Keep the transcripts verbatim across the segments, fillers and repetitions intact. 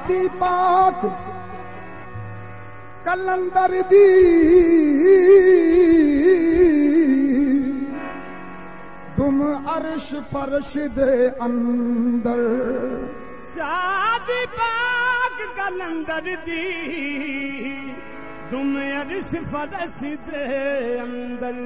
शादी पाक कलंदर दी तुम अर्श फर्श दे अंदर शादी पाक कलंदर दी तुम अर्श फर्श दे अंदर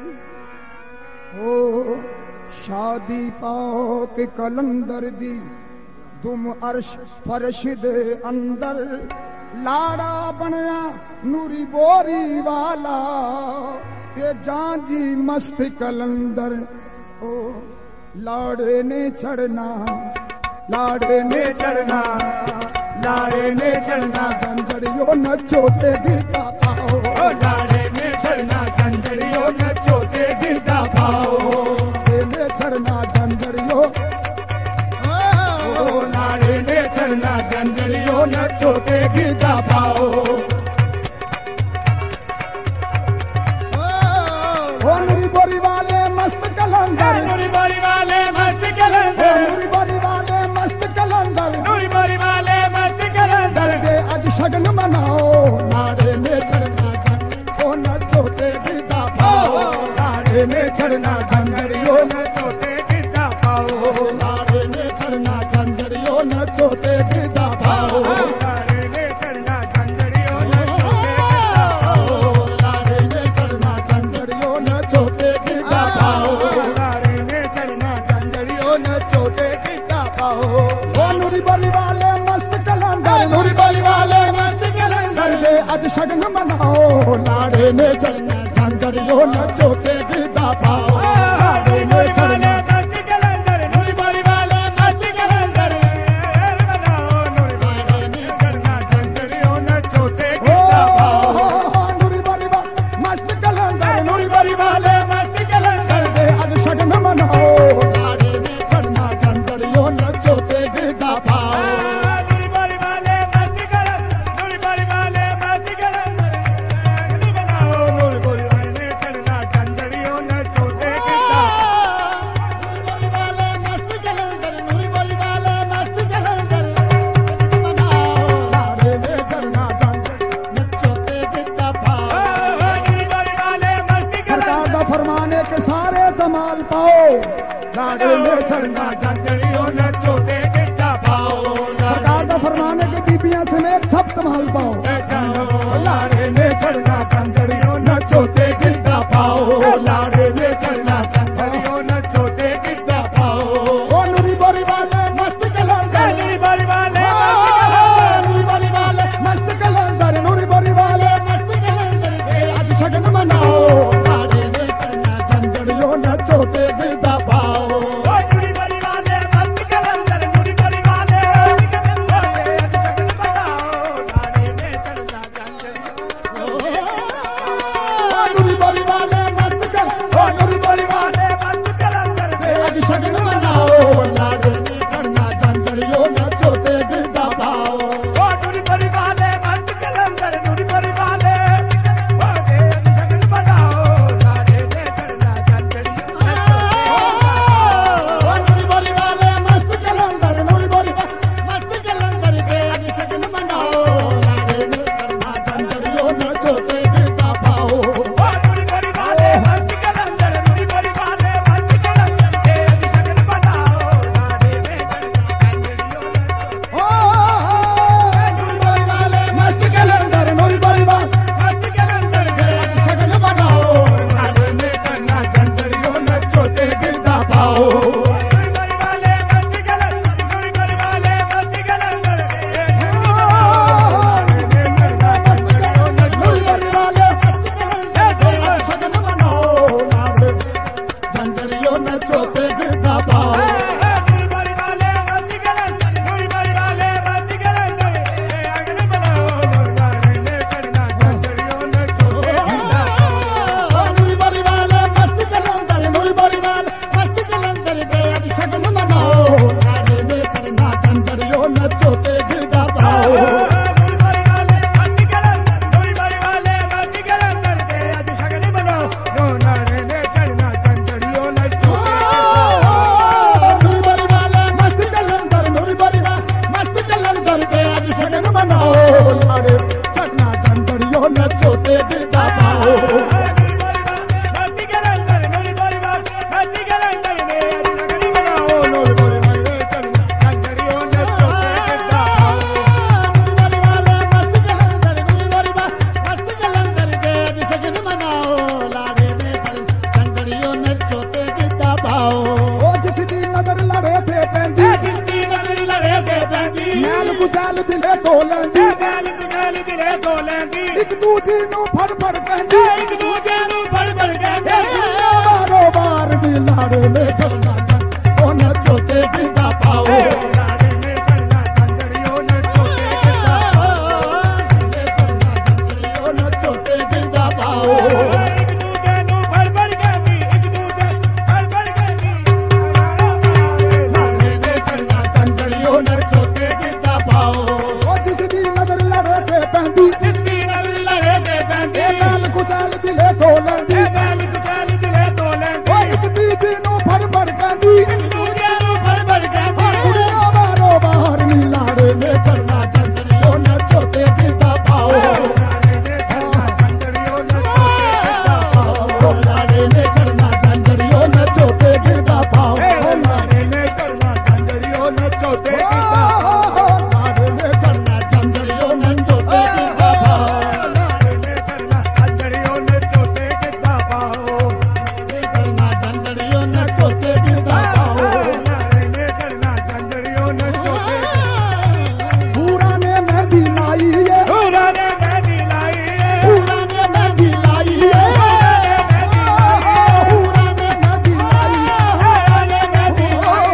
हो शादी पाक कलंदर दी तुम अर्श फर्श दे अंदर लाड़ा बनया नूरी बोरी वाला ते जांजी मस्त कलंदर ओ लाड़े ने चढ़ना लाड़े ने चढ़ना लाड़े ने चढ़ना गंजड़ियो नचो ते गिरता पाओ लाड़े ने चढ़ना गंजड़ियो नचो ते गिरता पाओ ने चढ़ना गंजड़ियो लाड़े ने चढ़ना गंजड़ियो नचो ते गिरता पाओ नूरी बोरी वाले मस्त कलंदर नूरी बोरी वाले मस्त कलंदर नूरी बोरी वाले मस्त कलंदर नूरी बोरी वाले मस्त कलंदर दे अज शगन मनाओ लाड़े में चढ़ना ओ नचो ते गिरता पाओ लाड़े में चढ़ना गंजड़ियो नचो ते गिरता पाओ लाड़े में चढ़ना गंजड़ियो नचो ते गिरता पाओ लाड़े में चढ़ना गंजड़ियो नचो ते गिरता पाओ लाड़े में चढ़ना गंजड़ियो नचो ते गिरता पाओ ओ नूरी बोली वाले मस्त कलंदर नूरी बोली वाले मस्त कलंदर ले अज शगन मनाओ लाड़े में चढ़ना गंजड़ियो नचो ते गिरता पाओ लाड़े में चढ़ना मस्त कलंदर नूरी बोली वाले मस्त कलंदर बनाओ नूरी बोली में चढ़ना गंजड़ियो नचो ते गिरता पाओ नूरी बोली वाले मस्त कलंदर नूरी बोली वाले मस्त कलंदर ले अज शगन मनाओ लाड़े में चढ़ना गंजड़ियो नचो ते गिरता पाओ नूरी बोली वाले मस्त कलंदर नूरी बोली वाले मस्त कलंदर बनाओ नूरी बोली में चढ़ना गंजड़ियो नचो ते गिरता नूरी वाले मस्त कलंदर नूरी बोली वाले मस्त कलंदर मनाओ लाड़े में चढ़ना गंजड़ियो नचो ते गिरता पाओ नूरी बोली वाले मस्त सरकार का फरमाने के सारे कमाल पाओ लाड़े में चढ़ना गंजड़ियो नचो ते गिरता पाओ सरकार का फरमाने के बीबियां समेत सब कमाल पाओ लाड़े में चढ़ना गंजड़ियो नचो ते गिरता पाओ लाड़े में चढ़ना गंजड़ियो नचो ते गिरता पाओ ओ नूरी बोरी वाले मस्त कलंदर नूरी बोली वाले नूरी बोरी वाले मस्त कलंदर नूरी बोरी वाले मस्त कलंदर आज शगन मनाओ लाड़े में चढ़ना गंजड़ियो नचो ते गिरता पाओ नूरी बोली वाले मस्त कलंदर नूरी बोली वाले कलंदर आज शगन बनाओ लाड़े में चढ़ना गंजड़ियो नूरी बोरी ਕੁਚਲ ਦਿਲੇ ਦੋਲੈਂਦੀ ਗੱਲ ਕੁਚਲ ਦਿਲੇ ਦੋਲੈਂਦੀ ਇੱਕ ਦੂਜੀ ਨੂੰ ਫੜ ਫੜ ਕਹਿੰਦੀ ਇੱਕ ਦੂਜੇ ਨੂੰ ਫੜ ਫੜ ਕਹਿੰਦੀ ਬਾਰੋ ਬਾਰ ਵੀ ਲਾੜੇ ਨੇ ਚੜਨਾ ਚੰਦ ਉਹ ਨੱਚੋ ਤੇ ਗਿੱਧਾ ਪਾਓ ਲਾੜੇ ਨੇ ਚੜਨਾ ਚੰਦੜੀਓ ਨੱਚੋ ਤੇ ਗਿੱਧਾ ਪਾਓ ਉਹ ਨੱਚੋ ਤੇ ਗਿੱਧਾ ਪਾਓ ਇੱਕ ਦੂਜੇ ਨੂੰ ਫੜ ਫੜ ਕਹਿੰਦੀ ਇੱਕ ਦੂਜੇ ਫੜ ਫੜ ਕਹਿੰਦੀ ਲਾੜੇ ਨੇ ਚੜਨਾ ਚੰਦੜੀਓ ਨੱਚੋ ਤੇ ਗਿੱਧਾ ਪਾਓ ਉਹ ਜਿਸ ਦੀ ਨਜ਼ਰ ਲੜੇ ਤੇ ਪੈਂਦੀ ਜਿਸ ਦੀ ਨਜ਼ਰ ਲੜੇ ਤੇ ਪੈਂਦੀ ਗੱਲ ਕੁਚਲ ਦਿਲੇ ਦੋਲੈਂਦੀ ਗੱਲ ਕੁਚਲ ਦਿਲੇ ਦੋਲੈਂਦੀ ਉਹ ਇੱਕ ਦੂਜੀ ਨੂੰ ਫੜ ਫੜ ਕਹਿੰਦੀ ਇੱਕ ਦੂਜੇ ਨੂੰ ਫੜ ਫੜ ਕਹਿੰਦੀ ਕੁੜੀਆਂ ਬਾਰੋ ਬਾਹਰ ਨੀ ਲਾੜੇ ਨੇ ਚੜਨਾ ਚੰਦੜੀਓ ਨੱਚੋ ਤੇ ਗਿੱਧਾ ਪਾਓ ਲਾੜੇ ਨੇ ਚੜਨਾ ਚੰਦੜੀਓ ਨੱਚੋ ਤੇ ਗਿੱਧਾ ਪਾਓ ਲਾੜੇ ਨੇ ਚੜਨਾ ਚੰਦੜੀਓ ਨੱਚੋ ਤੇ ਗਿੱਧਾ ਪਾਓ ਲਾੜੇ ਨੇ ਚੜਨਾ ਚੰਦੜੀਓ ਨੱਚੋ ਤੇ ਗਿੱਧਾ ਪਾਓ ਲਾੜੇ ਨੇ ਚੜਨਾ ਚੰਦੜੀਓ ਨੱਚੋ ਤੇ ਗਿੱਧਾ ਪਾਓ ਲਾੜੇ ਨੇ ਚੜਨਾ ਚੰਦੜੀਓ ਨੱਚੋ ਤੇ ਗਿੱਧਾ ਪਾਓ ਚੜਨਾ ਚੰਦੜੀਓ ਨੱਚੋ ਤੇ ਗਿੱਧਾ ਪਾਓ ਲਾੜੇ ਨੇ ਚੜਨਾ ਚੰਦੜੀਓ ਨੱਚੋ ਤੇ ਪੂਰਾ ਨੇ ਮਹਿੰਦੀ ਲਾਈ ਏ ਪੂਰਾ ਨੇ ਮਹਿੰਦੀ ਲਾਈ ਏ ਪੂਰਾ ਨੇ ਮਹਿੰਦੀ ਲਾਈ ਏ ਪੂਰਾ ਨੇ ਮਹਿੰਦੀ ਲਾਈ ਪੂਰਾ ਨੇ ਮਹਿੰਦੀ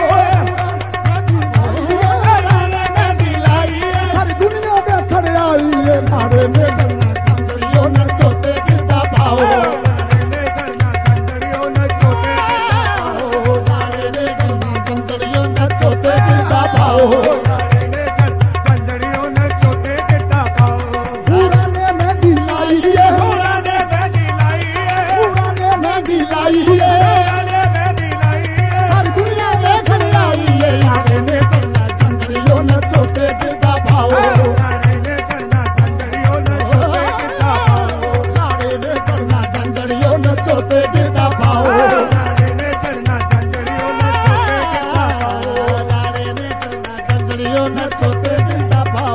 ਮਹਿੰਦੀ ਲਾਈ ਏ ਸਾਰੀ ਦੁਨੀਆ ਦੇ ਖੜੇ ਆਈ ਏ ਲਾੜੇ ਨੇ ਚੜਨਾ ਚੰਦੜੀਓ ਨੱਚੋ ਤੇ ਗਿੱਧਾ ਪਾਓ ਲਾੜੇ ਨੇ ਚੜਨਾ ਚੰਦੜੀਓ ਨੱਚੋ ਤੇ ਗਿੱਧਾ ਪਾਓ ਲਾੜੇ ਨੇ ਚੜਨਾ ਚੰਦੜੀਓ ਨੱਚੋ ਤੇ ਗਿੱਧਾ ਪਾਓ ਲਾੜੇ ਨੇ ਚੜਨਾ ਚੰਦੜੀਓ ਨੱਚੋ ਤੇ ਗਿੱਧਾ ਪਾਓ ਪੂਰਾ ਨੇ ਮਹਿੰਦੀ ਲਾਈ ਏ ਪੂਰਾ ਨੇ ਮਹਿੰਦੀ ਲਾਈ ਏ ਪੂਰਾ ਨੇ ਮਹਿੰਦੀ ਲਾਈ ਏ ਪੂਰਾ ਨੇ ਮਹਿੰਦੀ ਲਾਈ ਏ ਸਾਰੀ ਦੁਨੀਆ ਦੇ ਖੜੇ ਆਈ ਏ ਲਾੜੇ ਨੇ ਚੜਨਾ ਚੰਦੜੀਓ ਨੱਚੋ ਤੇ ਗਿੱਧਾ ਪਾਓ ਲਾੜੇ ਨੇ ਚੜਨਾ ਚੰਦੜੀਓ ਨੱਚੋ ਤੇ ਗਿੱਧਾ ਪਾਓ ਲਾੜੇ ਨੇ ਚੜਨਾ ਚੰਦੜੀਓ ਨੱਚੋ ਤੇ ਗਿੱਧਾ ਪਾਓ ਲਾੜੇ ਨੇ ਚੜਨਾ ਚੰਦੜੀਓ ਨੱਚੋ ਤੇ ਗਿੱਧਾ ਪਾਓ ਲਾੜੇ ਨੇ ਚੜਨਾ ਚੰਦੜੀਓ ਨੱਚੋ ਤੇ ਗਿੱਧਾ ਪਾਓ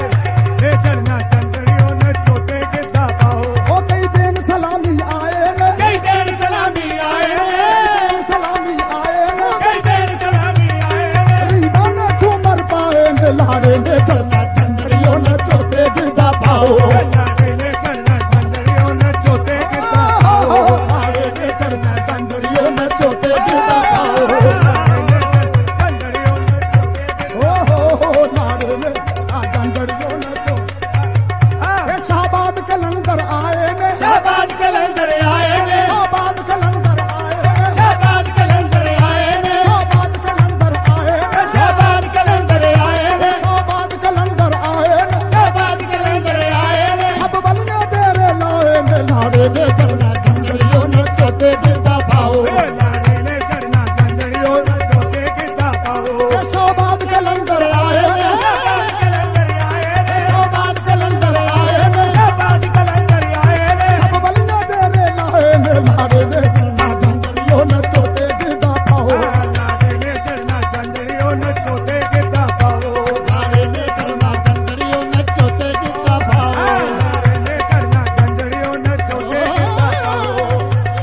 ਇਹ ਚੜਨਾ ਚੰਦੜੀਓ ਨੱਚੋ ਤੇ ਗਿੱਧਾ ਪਾਓ ਉਹ ਕਈ ਦਿਨ ਸਲਾਮੀ ਆਏ ਨੇ ਕਈ ਦਿਨ ਸਲਾਮੀ ਆਏ ਨੇ ਸਲਾਮੀ ਆਏ ਨੇ ਕਈ ਦਿਨ ਸਲਾਮੀ ਆਏ ਨੇ ਰੀਬਾਂ ਨੇ ਝੂਮਰ ਪਾਏ ਨੇ ਲਾੜੇ ਨੇ ਚੜਨਾ ਚੰਦੜੀਓ ਨੱਚੋ ਤੇ ਗਿੱਧਾ ਪਾਓ ਲਾੜੇ ਨੇ ਚੜਨਾ ਚੰਦੜੀਓ ਨੱਚੋ ਤੇ ਗਿੱਧਾ ਪਾਓ ਲਾੜੇ ਨੇ ਚੜਨਾ ਚੰਦੜੀਓ ਨੱਚੋ ਤੇ ਗਿੱਧਾ ਪਾਓ ਲਾੜੇ ਨੇ ਚੜਨਾ ਚੰਦੜੀਓ ਨੱਚੋ ਤੇ ਗਿੱਧਾ ਓਹ ਲਾੜੇ ਨੇ ਆ ਚੰਦੜੀਓ ਨੱਚੋ ਇਹ ਸ਼ਾਬਾਦ ਕਲੰਦਰ ਆਏ ਨੇ ਸ਼ਾਬਾਦ ਕਲੰਦਰ ਆਏ ਨੇ ਸ਼ਾਬਾਦ ਕਲੰਦਰ ਆਏ ਨੇ ਸ਼ਾਬਾਦ ਕਲੰਦਰ ਆਏ ਨੇ ਸ਼ਾਬਾਦ ਕਲੰਦਰ ਆਏ ਨੇ ਸ਼ਾਬਾਦ ਕਲੰਦਰ ਆਏ ਨੇ ਸ਼ਾਬਾਦ ਕਲੰਦਰ ਆਏ ਨੇ ਸ਼ਾਬਾਦ ਕਲੰਦਰ ਆਏ ਨੇ ਸਭ ਬੱਲੀਆਂ ਤੇਰੇ ਲਾਏ ਨੇ ਲਾੜੇ ਨੇ ਚੜਨਾ ਚੰਦੜੀਓ ਨੱਚੋ ਤੇ ਗਿੱਧਾ ਪਾਓ ਲਾੜੇ ਨੇ ਚੜਨਾ ਚੰਦੜੀਓ ਨੱਚੋ ਤੇ ਗਿੱਧਾ ਪਾਓ ਇਹ ਸ਼ਾਬਾਦ ਕਲੰਦਰ ਆਏ ਨੇ ਸ਼ਾਬਾਦ ਕਲੰਦਰ ਆਏ ਨੇ ਸ਼ਾਬਾਦ ਕਲੰਦਰ ਆਏ ਨੇ ਸ਼ਾਬਾਦ ਕਲੰਦਰ ਆਏ ਨੇ ਸਭ ਬੱਲੀਆਂ ਤੇਰੇ ਲਾਏ ਨੇ ਲਾੜੇ ਨੇ ਚੜਨਾ ਚੰਦੜੀਓ ਨੱਚੋ ਤੇ ਗਿੱਧਾ ਪਾਓ ਲਾੜੇ ਨੇ ਚੜਨਾ ਚੰਦੜੀਓ ਨੱਚੋ ਤੇ ਗਿੱਧਾ ਪਾਓ ਲਾੜੇ ਨੇ ਚੜਨਾ ਚੰਦੜੀਓ ਨੱਚੋ ਤੇ ਗਿੱਧਾ ਪਾਓ ਲਾੜੇ ਨੇ ਚੜਨਾ ਚੰਦੜੀਓ ਨੱਚੋ ਤੇ ਗਿੱਧਾ ਪਾਓ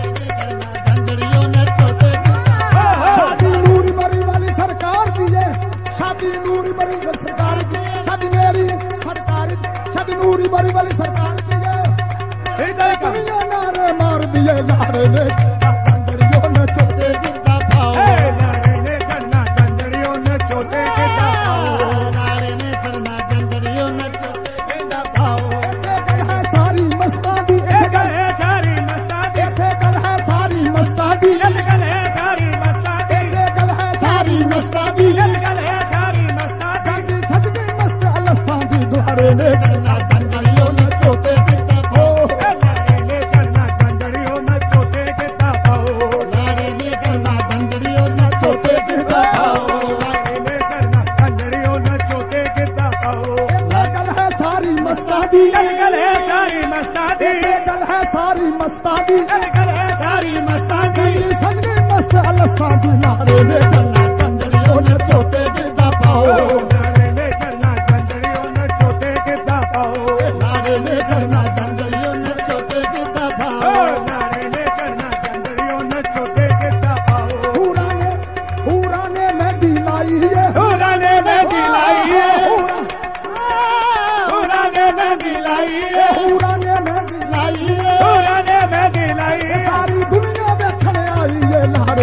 ਚੰਦੜੀਓ ਨੱਚੋ ਤੇ ਸ਼ਾਦੀ ਨੂਰੀ ਮਰੀ ਵਾਲੀ ਸਰਕਾਰ ਦੀ ਏ ਸ਼ਾਦੀ ਨੂਰੀ ਮਰੀ ਵਾਲੀ ਸਰਕਾਰ ਦੀ ਸ਼ਾਦੀ ਮੇਰੀ ਸਰਕਾਰ ਦੀ ਸ਼ਾਦੀ ਨੂਰੀ ਮਰੀ ਵਾਲੀ ਸਰਕਾਰ ਦੀ ਏ ਇਧਰ ਕਮੀਆਂ ਨਾਰੇ ਮਾਰ ਦਿਏ ਲਾੜੇ ਨੇ ਚੰਦੜੀਓ ਨੱਚੋ ਤੇ ਗਿੱਧਾ ਪਾਓ ਲਾੜੇ ਨੇ ਚੜਨਾ ਚੰਦੜੀਓ ਨੱਚੋ ਤੇ ਗਿੱਧਾ ਪਾਓ ਲਾੜੇ ਨੇ ਚੜਨਾ ਚੰਦੜੀਓ ਨੱਚੋ ਤੇ ਗਿੱਧਾ ਪਾਓ ਇੱਥੇ ਗੱਲ ਹੈ ਸਾਰੀ ਮਸਤਾਂ ਦੀ ਇਹ ਗੱਲ ਹੈ ਸਾਰੀ ਮਸਤਾਂ ਦੀ ਇੱਥੇ ਗੱਲ ਹੈ ਸਾਰੀ ਮਸਤਾਂ ਦੀ ਇਹ ਗੱਲ ਹੈ ਸਾਰੀ ਮਸਤਾਂ ਦੀ ਇੱਥੇ ਗੱਲ ਹੈ ਸਾਰੀ ਮਸਤਾਂ ਦੀ ਇਹ ਗੱਲ ਹੈ ਸਾਰੀ ਮਸਤਾਂ ਦੀ ਜਾਂਦੀ ਸਜਦੀ ਮਸਤ ਅਲਸਤਾਂ ਦੀ ਦੁਆਰੇ ਨੇ ਚੜਨਾ ਚੰਦੜੀਓ ਨੱਚੋ ਤੇ ਗਿੱਧਾ ਪਾਓ ਲਾੜੇ ਨੇ ਚੜਨਾ ਚੰਦੜੀਓ ਨੱਚੋ ਤੇ ਗਿੱਧਾ ਪਾਓ ਲਾੜੇ ਨੇ ਚੜਨਾ ਚੰਦੜੀਓ ਨੱਚੋ ਤੇ ਗਿੱਧਾ ਪਾਓ ਲਾੜੇ ਨੇ ਚੜਨਾ ਚੰਦੜੀਓ ਨੱਚੋ ਤੇ ਗਿੱਧਾ ਪਾਓ ਇੱਥੇ ਗੱਲ ਹੈ ਸਾਰੀ ਮਸਤਾਂ ਦੀ ਇਹ ਗੱਲ ਹੈ ਸਾਰੀ ਮਸਤਾਂ ਦੀ ਇੱਥੇ ਗੱਲ ਹੈ ਸਾਰੀ ਮਸਤਾਂ ਦੀ ਇਹ ਗੱਲ ਹੈ ਸਾਰੀ ਮਸਤਾਂ ਦੀ ਜਾਂਦੀ ਸਜਦੀ ਮਸਤ ਅਲਸਤਾਂ ਦੀ ਲਾੜੇ ਨੇ ਚੜਨਾ ਚੰਦੜੀਓ ਨੱਚੋ ਤੇ ਗਿੱਧਾ ਪਾਓ ਲਾੜੇ ਨੇ ਚੜਨਾ ਚੰਦੜੀਓ ਨੱਚੋ ਤੇ ਗਿੱਧਾ ਪਾਓ ਲਾੜੇ ਨੇ ਚੜਨਾ ਚੰਦੜੀਓ ਨੱਚੋ ਤੇ ਗਿੱਧਾ ਪਾਓ ਲਾੜੇ ਨੇ ਚੜਨਾ ਚੰਦੜੀਓ ਨੱਚੋ ਤੇ ਗਿੱਧਾ ਪਾਓ ਹੂਰਾਂ ਨੇ ਹੂਰਾਂ ਨੇ ਮਹਿੰਦੀ ਲਾਈ ਏ ਹੂਰਾਂ ਨੇ ਮਹਿੰਦੀ ਲਾਈ ਏ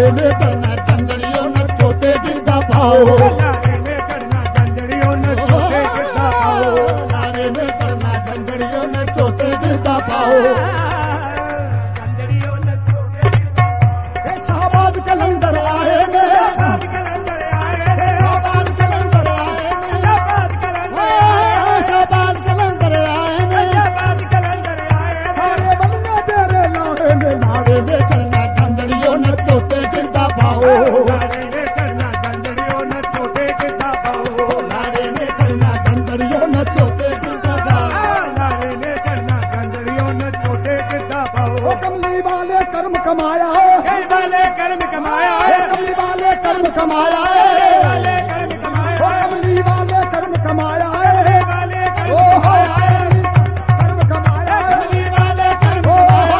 में चढ़ना झंझड़ियों न छोटे गिरदा पाओ लारे में चढ़ना झंझड़ियों न छोटे गिरदा पाओ लारे में चढ़ना झंझड़ियों न छोटे गिरदा पाओ झंझड़ियों न छोटे ए शाहबाद कलंदर आए ने शाहबाद कलंदर आए रे शाहबाद कलंदर आए ने शाहबाद कलंदर शाहबाद कलंदर आए ने शाहबाद कलंदर आए सारे बंदे तेरे लारे में लारे में चढ़ना झंझड़ियों न छोटे गिरदा पाओ लारे में चढ़ना झंझड़ियों न छोटे गिरदा पाओ लारे में चढ़ना झंझड़ियों न छोटे गिरदा पाओ लारे में चढ़ना झंझड़ियों न छोटे गिरदा पाओ ओ कमली वाले कर्म कमाया है कई वाले कर्म कमाया ओ है कमली वाले कर्म कमाया है वाले कर्म ओ कमाया कमली वाले कर्म कमाया है वाले ओ कर्म हो कमाया है कर्म कमाया है कमली वाले कर्म ओ हो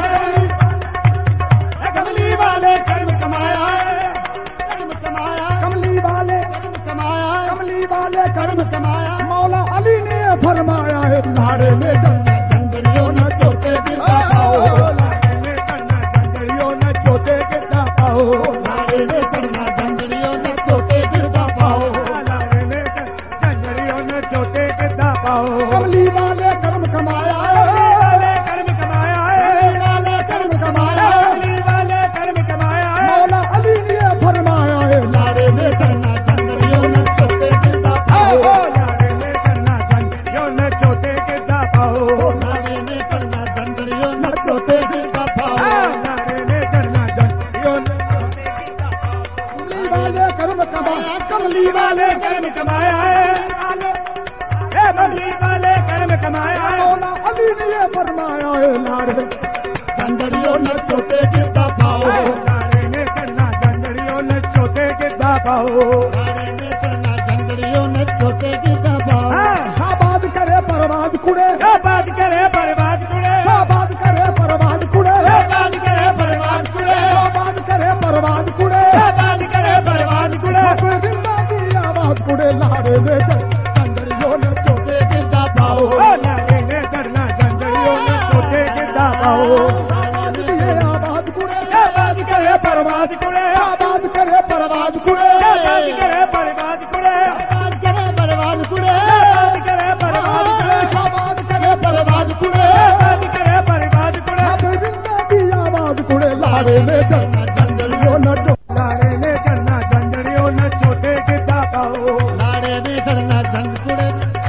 कमली वाले कर्म कमाया है कर्म कमाया कमली वाले कर्म कमाया कमली वाले कर्म कमाया मौला अली ने फरमाया है लारे में चढ़ना झंझड़ियों न छोटे गिरदा पाओ लारे में चढ़ना झंझड़ियों न छोटे गिरदा पाओ लारे में चढ़ना झंझड़ियों न छोटे गिरदा पाओ लारे में चढ़ना झंझड़ियों न छोटे गिरदा पाओ कमली वाले कर्म कमाया वाले कर्म कमाया है कमली वाले कर्म कमाया कमली वाले कर्म कमाया है मौला अली ने फरमाया है लारे में चढ़ना झंझड़ियों न छोटे गिरदा पाओ लारे में चढ़ना झंझड़ियों न छोटे गिरदा पाओ लारे में चढ़ना झंझड़ियों न छोटे गिरदा पाओ लारे में चढ़ना झंझड़ियों न कमली वाले कर्म कमाया कमली वाले कर्म कमाया है ए कमली वाले कर्म कमाया है मौला अली ने फरमाया है लारे झंझड़ियों न छोटे गिरदा पाओ लारे में चढ़ना झंझड़ियों न छोटे गिरदा पाओ लारे में चढ़ना झंझड़ियों न छोटे गिरदा पाओ शाबाद करे परवाज कुड़े बात करे बर्बाद कुड़े शाबाद करे परवाज कुड़े बात करे बर्बाद कुड़े शाबाद करे परवाज कुड़े बात करे बर्बाद कुड़े सब जिंदा की आवाज कुड़े लारे में चढ़ झंझड़ियों न छोटे गिरदा पाओ लारे में चढ़ना झंझड़ियों न छोटे गिरदा पाओ शाबाद लिए आवाज कुड़े बात करे बर्बाद कुड़े शाबाद करे परवाज कुड़े बात करे बर्बाद कुड़े शाबाद करे परवाज कुड़े बात करे बर्बाद कुड़े शाबाद करे परवाज कुड़े बात करे बर्बाद कुड़े सब जिंदा की आवाज कुड़े लारे में चढ़ना झंझड़ियों न छोटे लारे में चढ़ना झंझड़ियों न छोटे गिरदा पाओ लारे में चढ़ना झंझ कुड़े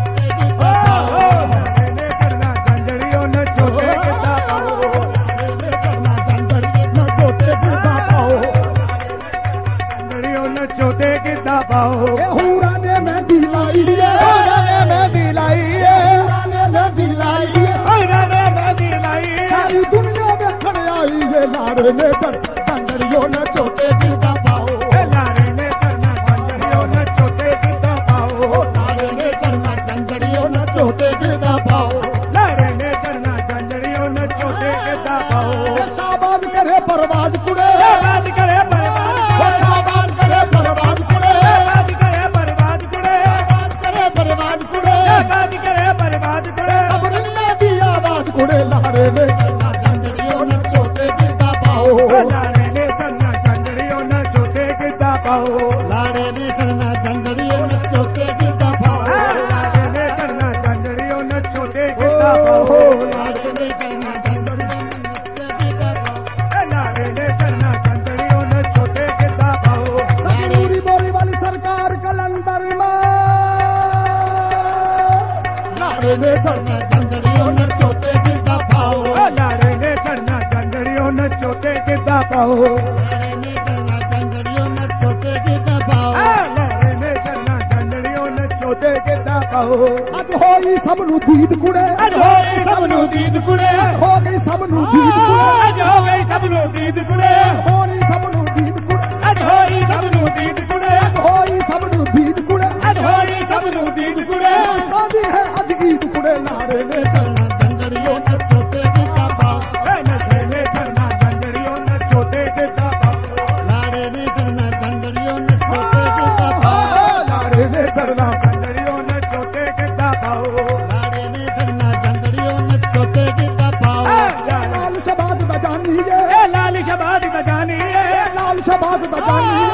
लारे में चढ़ना झंझड़ियों न छोटे गिरदा पाओ झंझड़ियों न छोटे गिरदा पाओ हूरा ने मेहंदी लाई है हूरा ने मेहंदी लाई है हूरा ने मेहंदी लाई है राने मेहंदी लाई सारी दुनिया में खड़े आई है लारे में चढ़ झंझड़ियों न छोटे गिरदा पाओ लारे में चढ़ना झंझड़ियों न छोटे गिरदा पाओ लारे में चढ़ना झंझड़ियों न छोटे गिरदा पाओ लारे में चढ़ना झंझड़ियों न छोटे गिरदा पाओ शाबाद करे परवाज कुड़े बात करे बर्बाद शाबाद करे परवाज कुड़े बात करे बर्बाद कुड़े शाबाद करे परवाज कुड़े बात करे बर्बाद कुड़े सब जिंदा की आवाज कुड़े लारे में चढ़ना झंझड़ियों न छोटे गिरदा पाओ लारे में चढ़ना झंझड़ियों न छोटे गिरदा पाओ लारे में चढ़ना झंझड़ियों न छोटे गिरदा पाओ लारे में चढ़ना झंझड़ियों न छोटे गिरदा पाओ लारे में चढ़ना झंझड़ियों न छोटे गिरदा पाओ लारे में चढ़ना झंझड़ियों न छोटे गिरदा पाओ सतनूरी बोरी वाली सरकार कलंदर में लारे में चढ़ना झंझड़ियों न छोटे गिरदा पाओ लारे में चढ़ना झंझड़ियों न छोटे गिरदा पाओ लारे में चढ़ना झंझड़ियों न छोटे गिरदा पाओ लारे में चढ़ना झंझड़ियों न छोटे गिरदा पाओ अज होई सब नु दीद कुड़े अज होई सब नु दीद कुड़े हो गई सब नु दीद कुड़े अज हो गई सब नु दीद कुड़े होई सब नु दीद कुड़े अज होई सब नु दीद कुड़े होई सब नु दीद कुड़े अज होई सब नु दीद कुड़े शादी है अज ईद कुड़े लारे में चढ़ना झंझड़ियों न छोटे गिरदा पाओ नशे में चढ़ना झंझड़ियों न छोटे गिरदा पाओ लारे में चढ़ना झंझड़ियों न छोटे गिरदा पाओ लारे में चढ़ना झंझड़ियों न छोटे गिरदा पाओ लारे में चढ़ना झंझड़ियों न छोटे गिरदा पाओ लाल शबाद बजानी है लाल शबाद शबाज बजानी